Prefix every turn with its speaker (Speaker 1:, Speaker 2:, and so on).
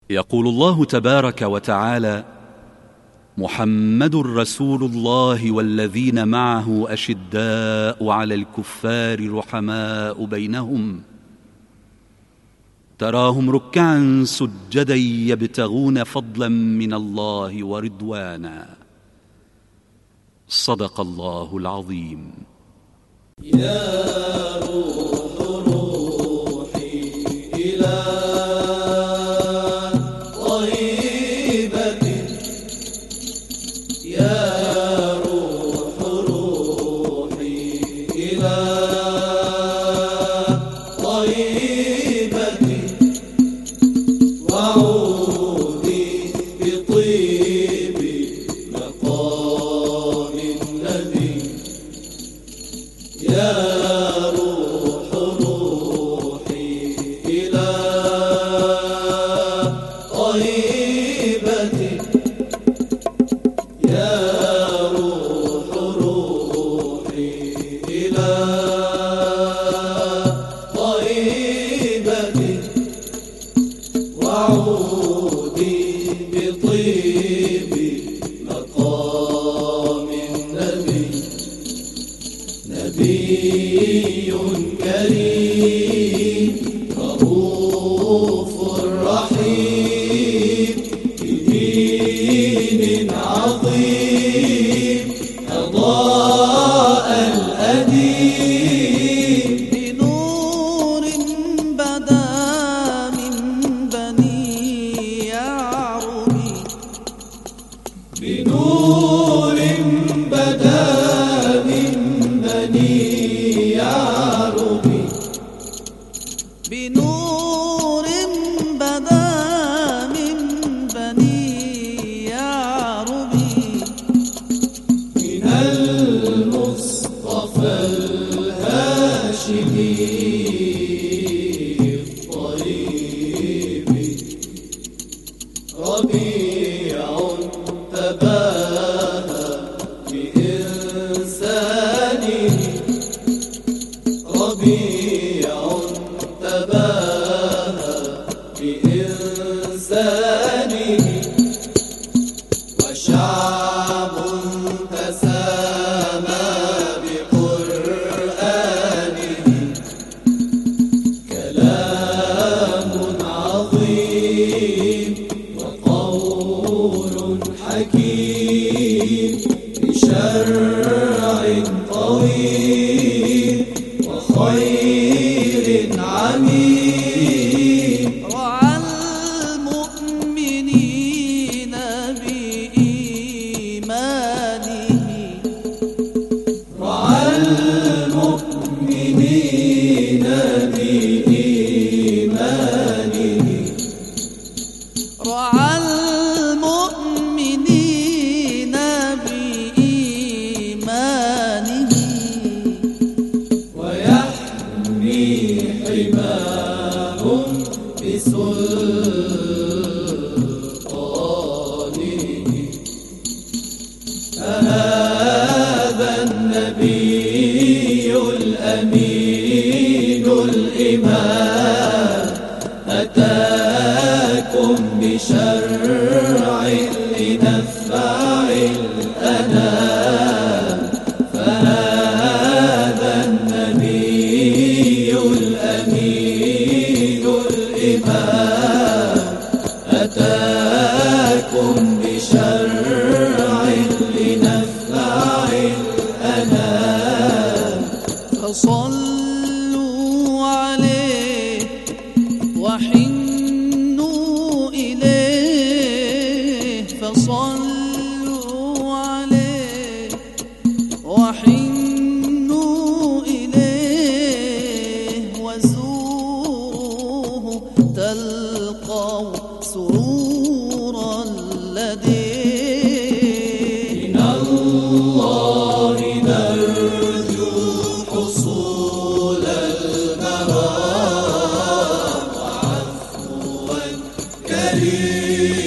Speaker 1: يقول الله تبارك وتعالى: محمد رسول الله والذين معه أشداء على الكفار رحماء بينهم تراهم ركعا سجدا يبتغون فضلا من الله ورضوانا. صدق الله العظيم.
Speaker 2: يا روح روحي إلى طيبة، يا روح روحي إلى طيبة، وعودي بطيب مقام النبي. يا روح روحي إلى طيبة، يا روح روحي إلى طيبة، وعودي بطيب مقام النبي. نبي كريم رؤوف رحيم، بدين عظيم أضاء الأديم،
Speaker 3: بنور بدا من بني يعربي،
Speaker 2: بنور بدا من بني يعربي،
Speaker 3: بنور بدا من بني يعربي،
Speaker 2: من المصطفى الهاشمي الطيب، ربيع تباهى بإنسانه، ربيع تباهى بإنسانه، وشعب تسامى بقرآنه. كلام عظيم وقول حكيم، بشرع طويل وخير عميم.
Speaker 3: رعى المؤمنين بإيمانه،
Speaker 2: رعى المؤمنين بإيمانه،
Speaker 3: رعى المؤمنين بإيمانه،
Speaker 2: ويحمي حماهم بسلطانه. فهذا النبي الأمين الإمام أتاكم بشرع لنفع الأنام. فهذا النبي الأمين الإمام أتاكم بشرع لنفع الأنام.
Speaker 3: فصلوا عليه وحنوا إليه، فصلوا عليه وحنوا إليه، وزوروه تلقوا سرورا لديه.
Speaker 2: من الله نرجو حصول المرام، وعفوا كريم